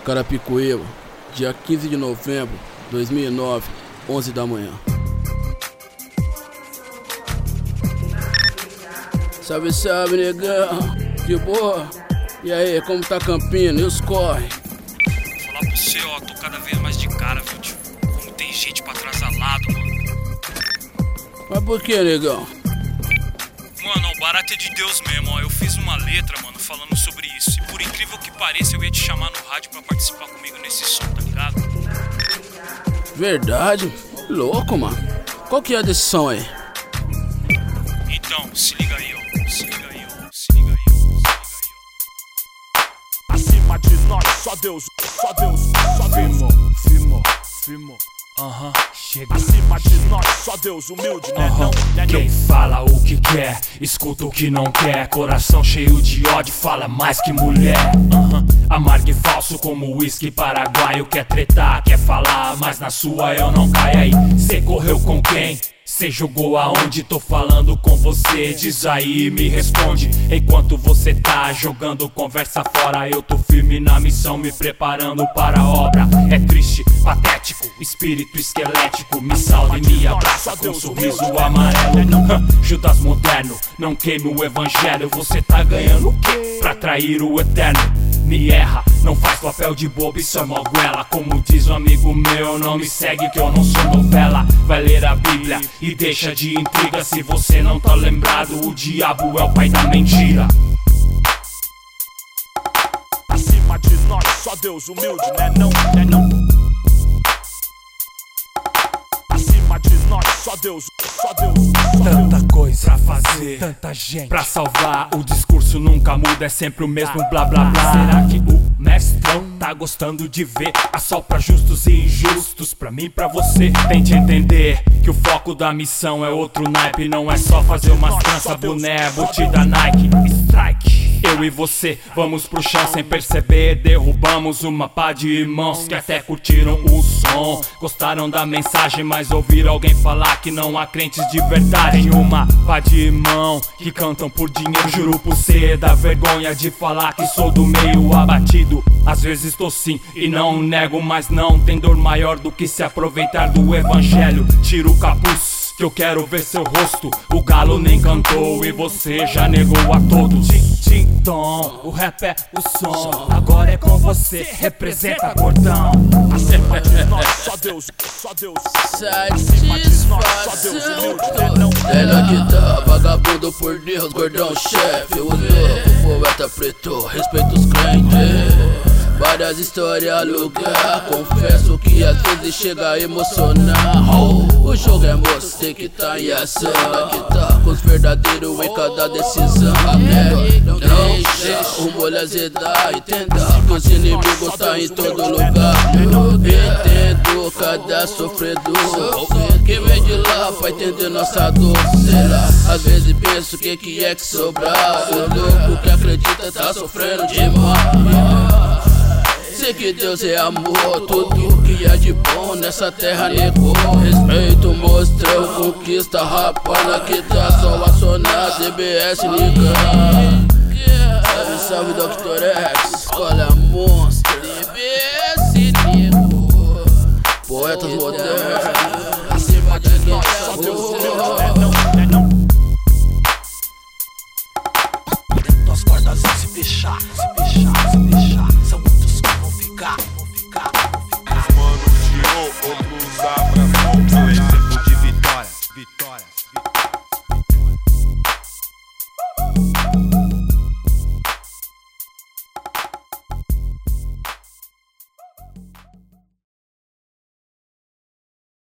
Carapicuíba, dia 15 de novembro de 2009, 11 da manhã. Salve, salve, negão, de boa? E aí, como tá Campina? E os corre? Falar pro você, ó, tô cada vez mais de cara, viu, tio? Como tem gente pra trás alado, mano. Mas por que, negão? Mano, o barato é de Deus mesmo, ó. Eu fiz uma letra, mano, falando sobre isso. E por incrível que pareça, eu ia te chamar no rádio pra participar comigo nesse som, tá ligado? Verdade? Louco, mano. Qual que é a decisão aí? Então, se liga aí, ó. Se liga aí, ó. Se liga aí, ó. Se liga aí, ó. Acima de nós, só Deus, só Deus, só Deus. Firmo. Chega. Acima de nós, só Deus, humilde, né? Não, né? Quem fala o que quer, escuta o que não quer. Coração cheio de ódio, fala mais que mulher. Amargo e falso como uísque paraguaio. Quer tretar, quer falar, mas na sua eu não caio. Aí, cê correu com quem? Cê jogou aonde? Tô falando com você, diz aí e me responde. Enquanto você tá jogando conversa fora, eu tô firme na missão, me preparando para a obra. É triste, patético, espírito esquelético. Me salve, me abraça com um sorriso amarelo. Judas moderno, não queime o evangelho. Você tá ganhando o quê? Pra trair o eterno. Me erra, não faz papel de bobo, isso é moguela. Como diz um amigo meu, não me segue que eu não sou novela. Vai ler a Bíblia e deixa de intriga. Se você não tá lembrado, o diabo é o pai da mentira. Acima de nós, só Deus, humilde, né? Não, né? Não. Acima de nós, só Deus, só Deus, só Deus. Tanta coisa pra fazer, tanta gente pra salvar. O discurso nunca muda, é sempre o mesmo blá blá blá. Será que o mestrão tá gostando de ver a sol pra justos e injustos? Pra mim, pra você, tente entender que o foco da missão é outro naipe. Não é só fazer umas tranças, boné, boot da Nike. Strike. Eu e você, vamos pro chão sem perceber. Derrubamos uma pá de irmãos que até curtiram o som. Gostaram da mensagem, mas ouviram alguém falar que não há crentes de verdade. Tem uma pá de irmão que cantam por dinheiro. Juro por cê, dá vergonha de falar que sou do meio abatido. Às vezes tô sim e não nego, mas não tem dor maior do que se aproveitar do evangelho. Tira o capuz que eu quero ver seu rosto. O galo nem cantou e você já negou a todos. Tim-tom, o rap é o som. Agora é com você, representa cordão. Acima de nós, só Deus, só Deus. Satisfação. Ela que tá, vagabundo por Deus, gordão chefe. O louco, poeta preto, respeita os crentes. Várias histórias a lugar, confesso que às vezes chega a emocionar. O jogo é moço, tem que tá em ação. É que tá com os verdadeiros em cada decisão. Não deixa o molho azedar, entenda que os inimigos tá em todo lugar. Entendo cada sofredor, quem vem de lá pra entender nossa dor. Será? Às vezes penso que é que sobrar. O louco que acredita tá sofrendo demais. Sei que Deus é amor, tudo que é de bom nessa terra negou. Respeito, mostrou, conquista, rapaz, que tá só acionar, DBS ligar. Salve, salve, Dr. X, escolha monstro.